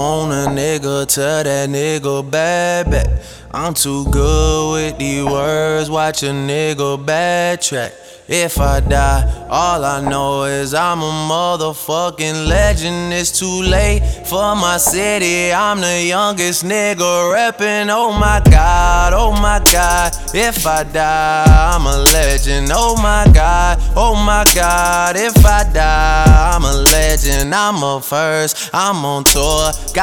On a nigga, tell that nigga bad. I'm too good with these words, watch a nigga backtrack. If I die, all I know is I'm a motherfucking legend. It's too late for my city, I'm the youngest nigga reppin'. Oh my God, oh my God. If I die, I'm a legend. Oh my God, oh my God. If I die, I'm a legend. I'm a first, I'm on tour.